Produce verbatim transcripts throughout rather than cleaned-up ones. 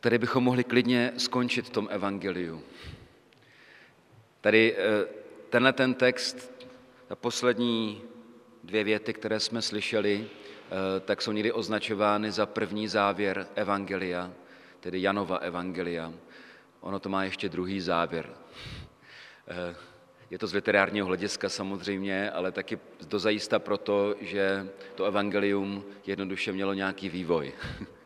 tady bychom mohli klidně skončit v tom evangeliu. Tady tenhle ten text, ta poslední dvě věty, které jsme slyšeli, tak jsou někdy označovány za první závěr evangelia, tedy Janova evangelia. Ono to má ještě druhý závěr. Je to z literárního hlediska samozřejmě, ale taky dozajista proto, že to evangelium jednoduše mělo nějaký vývoj.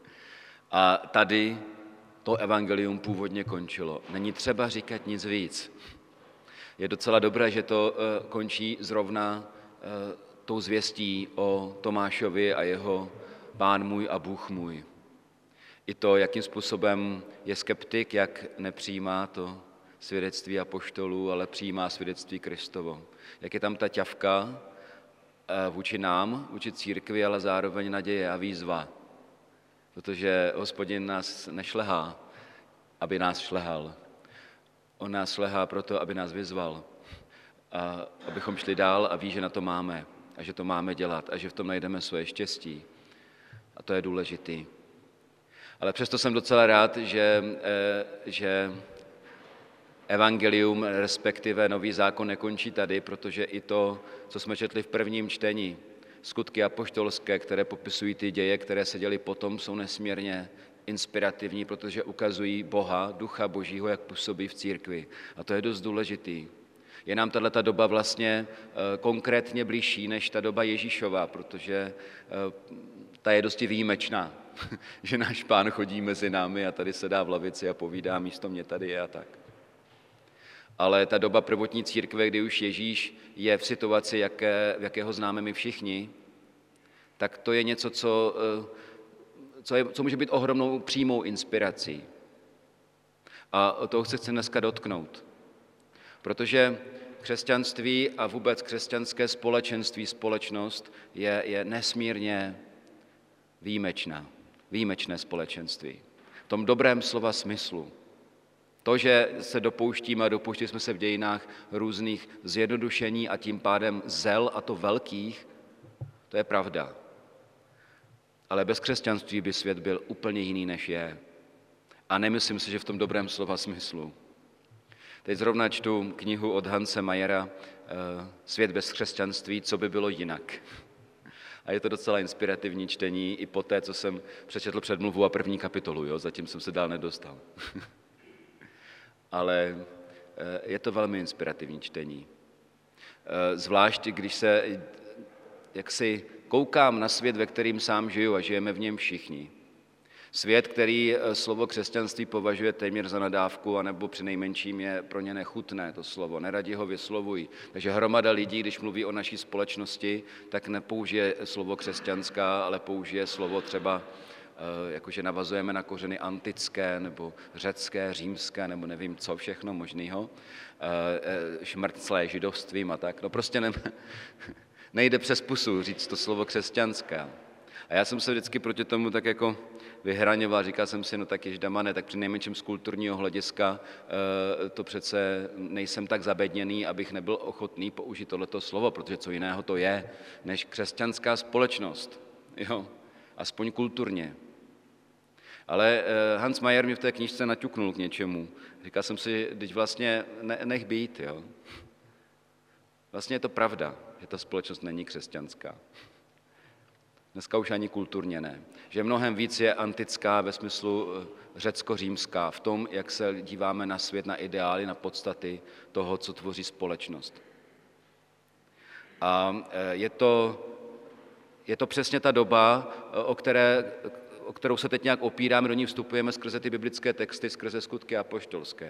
A tady to evangelium původně končilo. Není třeba říkat nic víc. Je docela dobré, že to končí zrovna tou zvěstí o Tomášovi a jeho Pán můj a Bůh můj. I to, jakým způsobem je skeptik, jak nepřijímá to svědectví apoštolů, ale přijímá svědectví Kristovo. Jak je tam ta ťavka vůči nám, vůči církvi, ale zároveň naděje a výzva. Protože Hospodin nás nešlehá, aby nás šlehal. On nás šlehá proto, aby nás vyzval. A abychom šli dál a ví, že na to máme. A že to máme dělat. A že v tom najdeme své štěstí. A to je důležitý. Ale přesto jsem docela rád, že, že evangelium, respektive nový zákon nekončí tady, protože i to, co jsme četli v prvním čtení, skutky apoštolské, které popisují ty děje, které se děly potom, jsou nesmírně inspirativní, protože ukazují Boha, Ducha Božího, jak působí v církvi. A to je dost důležitý. Je nám tato doba vlastně konkrétně blížší než ta doba Ježíšova, protože ta je dosti výjimečná, že náš Pán chodí mezi námi a tady sedá v lavici a povídá, místo mě tady je a tak. Ale ta doba prvotní církve, kdy už Ježíš je v situaci, jaké, v jakého známe my všichni, tak to je něco, co, co, je, co může být ohromnou přímou inspirací. A toho se chci dneska dotknout. Protože křesťanství a vůbec křesťanské společenství, společnost je, je nesmírně výjimečná. Výjimečné společenství. V tom dobrém slova smyslu. To, že se dopouštíme a dopouštili jsme se v dějinách různých zjednodušení a tím pádem zel, a to velkých, to je pravda. Ale bez křesťanství by svět byl úplně jiný, než je. A nemyslím si, že v tom dobrém slova smyslu. Teď zrovna čtu knihu od Hanse Mayera Svět bez křesťanství, co by bylo jinak. A je to docela inspirativní čtení i po té, co jsem přečetl předmluvu a první kapitolu. Jo? Zatím jsem se dál nedostal. Ale je to velmi inspirativní čtení. Zvlášť, když se jaksi koukám na svět, ve kterým sám žiju a žijeme v něm všichni. Svět, který slovo křesťanství považuje téměř za nadávku, anebo přinejmenším je pro ně nechutné to slovo, neradi ho vyslovují. Takže hromada lidí, když mluví o naší společnosti, tak nepoužije slovo křesťanská, ale použije slovo třeba, jakože navazujeme na kořeny antické, nebo řecké, římské, nebo nevím co všechno možného, šmrclé židovstvím a tak. No prostě ne, nejde přes pusu říct to slovo křesťanská. A já jsem se vždycky proti tomu tak jako vyhraňoval, říkal jsem si, no tak ježdamane, tak při nejmenším z kulturního hlediska to přece nejsem tak zabedněný, abych nebyl ochotný použít tohleto slovo, protože co jiného to je, než křesťanská společnost, jo, aspoň kulturně. Ale Hans Mayer mi v té knížce naťuknul k něčemu. Říkal jsem si, teď vlastně ne, nech být, jo. Vlastně je to pravda, že ta společnost není křesťanská. Dneska už ani kulturně ne. Že mnohem víc je antická ve smyslu řecko-římská, v tom, jak se díváme na svět, na ideály, na podstaty toho, co tvoří společnost. A je to, je to přesně ta doba, o, které, o kterou se teď nějak opíráme, do ní vstupujeme skrze ty biblické texty, skrze skutky apoštolské.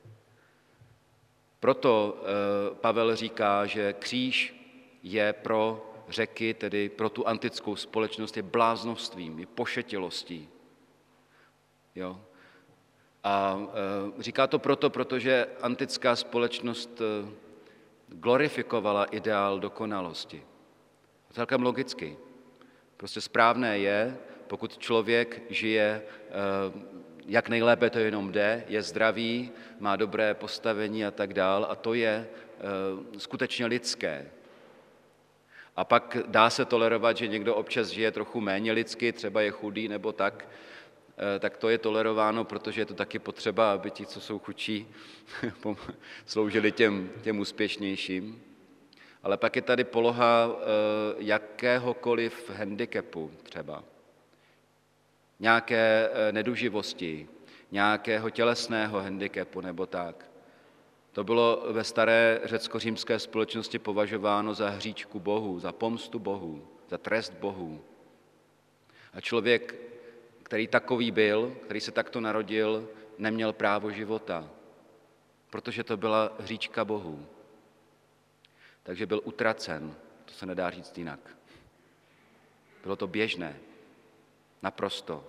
Proto Pavel říká, že kříž je pro Řeky, tedy pro tu antickou společnost, je bláznovstvím, je pošetilostí. Jo? A e, říká to proto, protože antická společnost e, glorifikovala ideál dokonalosti. Celkem logicky. Prostě správné je, pokud člověk žije, e, jak nejlépe to jenom jde, je zdravý, má dobré postavení a tak dál, a to je e, skutečně lidské. A pak dá se tolerovat, že někdo občas žije trochu méně lidsky, třeba je chudý nebo tak, tak to je tolerováno, protože je to taky potřeba, aby ti, co jsou chudší, sloužili těm, těm úspěšnějším. Ale pak je tady poloha jakéhokoliv handicapu třeba, nějaké neduživosti, nějakého tělesného handicapu nebo tak. To bylo ve staré řecko-římské společnosti považováno za hříčku Bohu, za pomstu Bohu, za trest Bohu. A člověk, který takový byl, který se takto narodil, neměl právo života, protože to byla hříčka Bohu. Takže byl utracen, to se nedá říct jinak. Bylo to běžné, naprosto.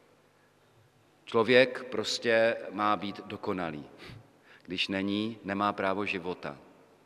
Člověk prostě má být dokonalý. Když není, nemá právo života.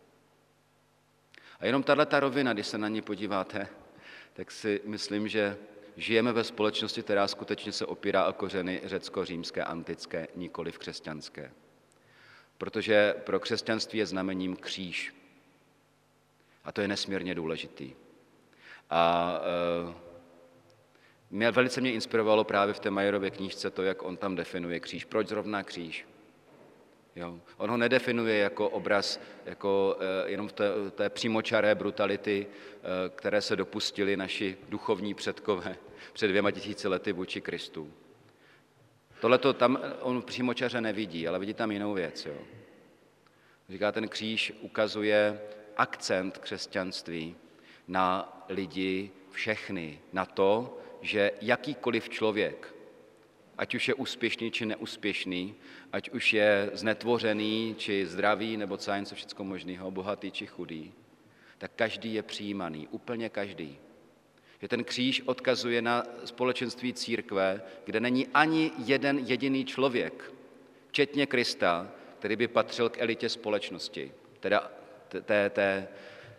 A jenom tato rovina, když se na ní podíváte, tak si myslím, že žijeme ve společnosti, která skutečně se opírá o kořeny řecko-římské, antické, nikoliv křesťanské. Protože pro křesťanství je znamením kříž. A to je nesmírně důležitý. A e, mě, velice mě inspirovalo právě v té Majerově knížce to, jak on tam definuje kříž. Proč zrovna kříž? Jo. On ho nedefinuje jako obraz, jako e, jenom v té, té přímočaré brutality, e, které se dopustili naši duchovní předkové před dvěma tisíci lety vůči Kristu. Tohleto tam on přímočaře nevidí, ale vidí tam jinou věc. Jo. Říká, ten kříž ukazuje akcent křesťanství na lidi všechny, na to, že jakýkoliv člověk, ať už je úspěšný či neúspěšný, ať už je znetvořený či zdravý, nebo co něco všecko možného, bohatý či chudý, tak každý je přijímaný, úplně každý. Že ten kříž odkazuje na společenství církve, kde není ani jeden jediný člověk, včetně Krista, který by patřil k elitě společnosti, teda té, té,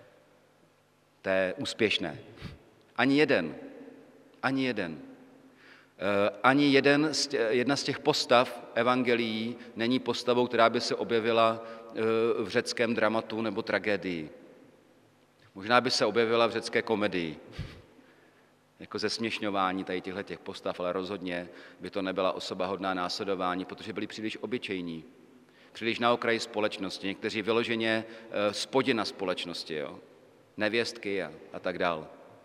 té úspěšné. Ani jeden, ani jeden. Ani jeden, jedna z těch postav evangelií není postavou, která by se objevila v řeckém dramatu nebo tragédii. Možná by se objevila v řecké komedii, jako zesměšňování tady těchto postav, ale rozhodně by to nebyla osoba hodná následování, protože byli příliš obyčejní, příliš na okraji společnosti, někteří vyloženě spodina společnosti, jo? Nevěstky a, a tak dál.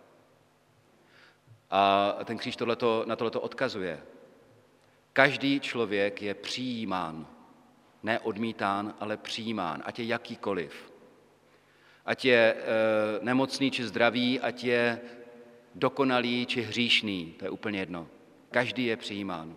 A ten kříž tohleto, na tohleto odkazuje. Každý člověk je přijímán, ne odmítán, ale přijímán, ať je jakýkoliv. Ať je e, nemocný či zdravý, ať je dokonalý či hříšný, to je úplně jedno. Každý je přijímán.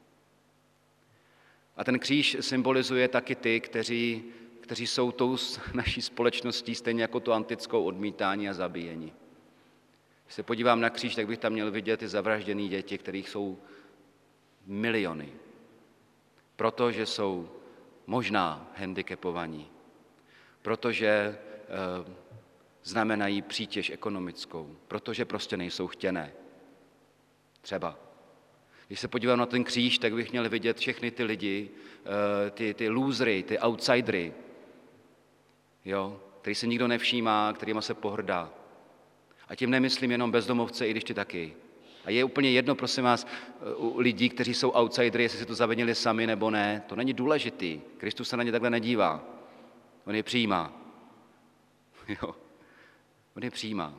A ten kříž symbolizuje taky ty, kteří, kteří jsou tou naší společností, stejně jako tu antickou, odmítání a zabíjení. Když se podívám na kříž, tak bych tam měl vidět ty zavražděné děti, kterých jsou miliony. Protože jsou možná handicapovaní, protože e, znamenají přítěž ekonomickou, protože prostě nejsou chtěné. Třeba. Když se podívám na ten kříž, tak bych měl vidět všechny ty lidi, e, ty, ty lůzry, ty outsidery, jo, který se nikdo nevšímá, kterýma se pohrdá. A tím nemyslím jenom bezdomovce, i když ty taky. A je úplně jedno, prosím vás, u lidí, kteří jsou outsidery, jestli si to zavinili sami nebo ne. To není důležitý. Kristus se na ně takhle nedívá. On je přijímá. Jo. On je přijímá.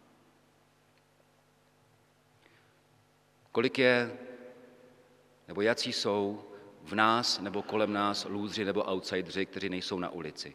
Kolik je, nebo jací jsou v nás nebo kolem nás lůzři nebo outsideri, kteří nejsou na ulici.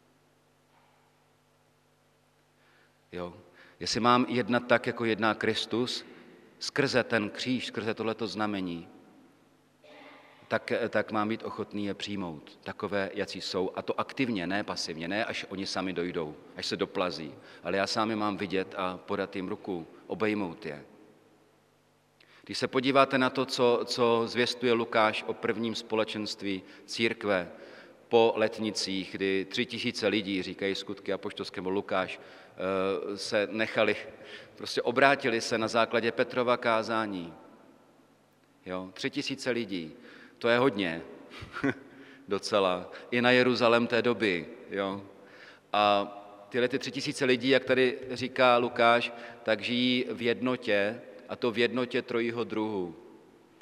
Jo. Jestli mám jednat tak, jako jedná Kristus, skrze ten kříž, skrze tohleto znamení, tak, tak mám být ochotný je přijmout, takové, jací jsou, a to aktivně, ne pasivně, ne až oni sami dojdou, až se doplazí, ale já sám je mám vidět a podat jim ruku, obejmout je. Když se podíváte na to, co, co zvěstuje Lukáš o prvním společenství církve po letnicích, kdy tři tisíce lidí, říkají skutky apoštolské, Lukáš, se nechali, prostě obrátili se na základě Petrova kázání. Jo, tři tisíce lidí, to je hodně, docela, i na Jeruzalém té doby. Jo. A tyhle ty tři tisíce lidí, jak tady říká Lukáš, tak žijí v jednotě, a to v jednotě trojího druhu.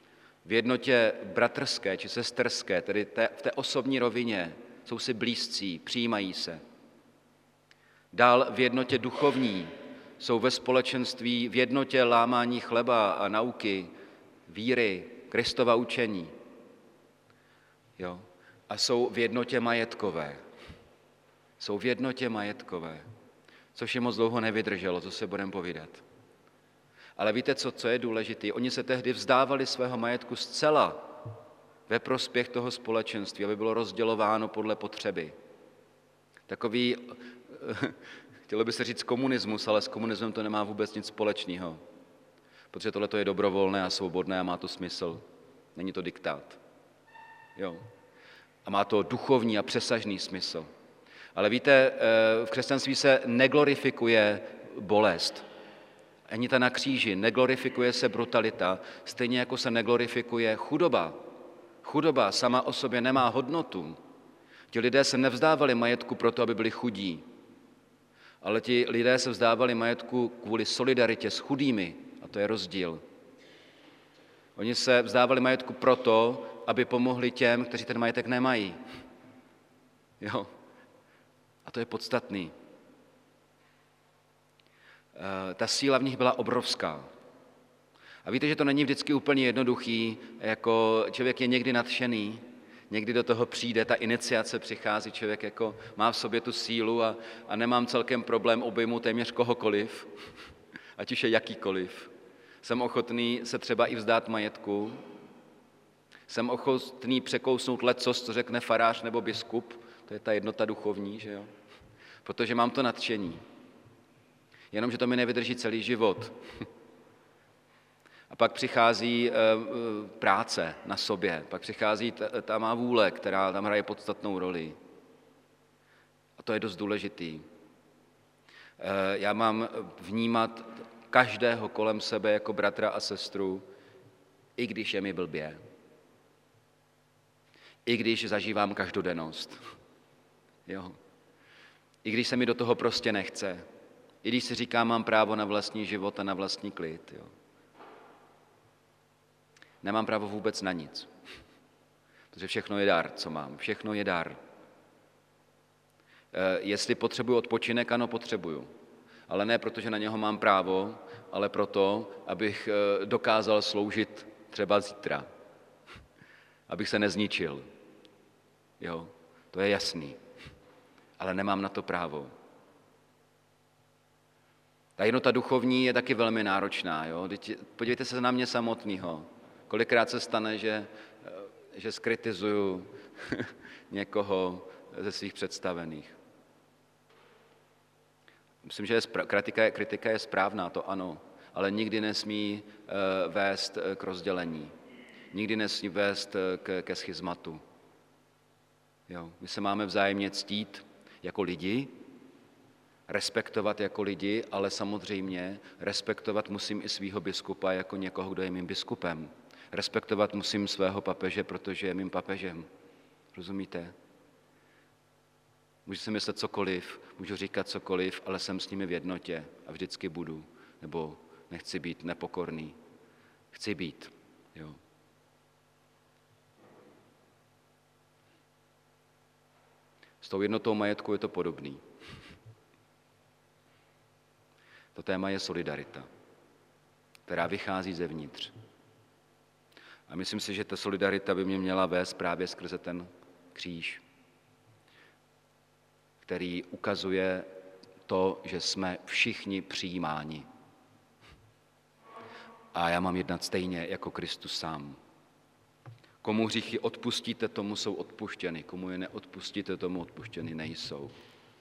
v jednotě bratrské či sesterské, tedy té, v té osobní rovině, jsou si blízcí, přijímají se. Dál v jednotě duchovní, jsou ve společenství v jednotě lámání chleba a nauky, víry, Kristova učení. Jo? A jsou v jednotě majetkové. Jsou v jednotě majetkové, což je moc dlouho nevydrželo, co se budeme povídat. Ale víte, co, co je důležité? Oni se tehdy vzdávali svého majetku zcela ve prospěch toho společenství, aby bylo rozdělováno podle potřeby. Takový, chtělo by se říct komunismus, ale s komunismem to nemá vůbec nic společného. Protože tohle je dobrovolné a svobodné a má to smysl. Není to diktát. Jo. A má to duchovní a přesažný smysl. Ale víte, v křesťanství se neglorifikuje bolest. Ani ta na kříži, neglorifikuje se brutalita, stejně jako se neglorifikuje chudoba. Chudoba sama o sobě nemá hodnotu. Ti lidé se nevzdávali majetku proto, aby byli chudí, ale ti lidé se vzdávali majetku kvůli solidaritě s chudými, a to je rozdíl. Oni se vzdávali majetku proto, aby pomohli těm, kteří ten majetek nemají. Jo. A to je podstatný. Ta síla v nich byla obrovská. A víte, že to není vždycky úplně jednoduchý, jako člověk je někdy nadšený, někdy do toho přijde, ta iniciace přichází, člověk jako má v sobě tu sílu a, a nemám celkem problém obejmout téměř kohokoliv, ať už je jakýkoliv. Jsem ochotný se třeba i vzdát majetku, jsem ochotný překousnout lecos, co řekne farář nebo biskup, to je ta jednota duchovní, že jo? Protože mám to nadšení. Jenomže to mi nevydrží celý život. A pak přichází práce na sobě, pak přichází ta má vůle, která tam hraje podstatnou roli. A to je dost důležitý. Já mám vnímat každého kolem sebe jako bratra a sestru, i když je mi blbě. I když zažívám každodennost. Jo. I když se mi do toho prostě nechce. I když si říkám, mám právo na vlastní život a na vlastní klid. Jo. Nemám právo vůbec na nic. Protože všechno je dar, co mám. Všechno je dar. E, jestli potřebuji odpočinek, ano, potřebuju. Ale ne proto, že na něho mám právo, ale proto, abych dokázal sloužit třeba zítra. Abych se nezničil. Jo, to je jasný. Ale nemám na to právo. Ta jednota duchovní je taky velmi náročná. Jo? Podívejte se na mě samotného. Kolikrát se stane, že, že skritizuju někoho ze svých představených. Myslím, že je spra- kritika, kritika je správná, to ano, ale nikdy nesmí uh, vést k rozdělení. Nikdy nesmí vést k, ke schizmatu. Jo? My se máme vzájemně ctít jako lidi, respektovat jako lidi, ale samozřejmě respektovat musím i svýho biskupa jako někoho, kdo je mým biskupem. Respektovat musím svého papeže, protože je mým papežem. Rozumíte? Můžu si myslet cokoliv, můžu říkat cokoliv, ale jsem s nimi v jednotě a vždycky budu. Nebo nechci být nepokorný. Chci být. Jo. S tou jednotou majetku je to podobný. To téma je solidarita, která vychází zevnitř. A myslím si, že ta solidarita by mě měla vést právě skrze ten kříž, který ukazuje to, že jsme všichni přijímáni. A já mám jednat stejně jako Kristus sám. Komu hříchy odpustíte, tomu jsou odpuštěny. Komu je neodpustíte, tomu odpuštěny nejsou.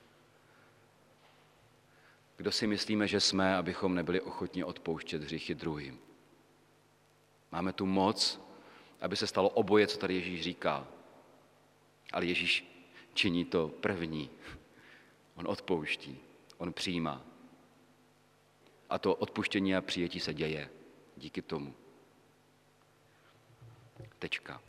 Kdo si myslíme, že jsme, abychom nebyli ochotni odpouštět hříchy druhým? Máme tu moc, aby se stalo oboje, co tady Ježíš říká. Ale Ježíš činí to první. On odpouští, on přijímá. A to odpuštění a přijetí se děje díky tomu. Tečka.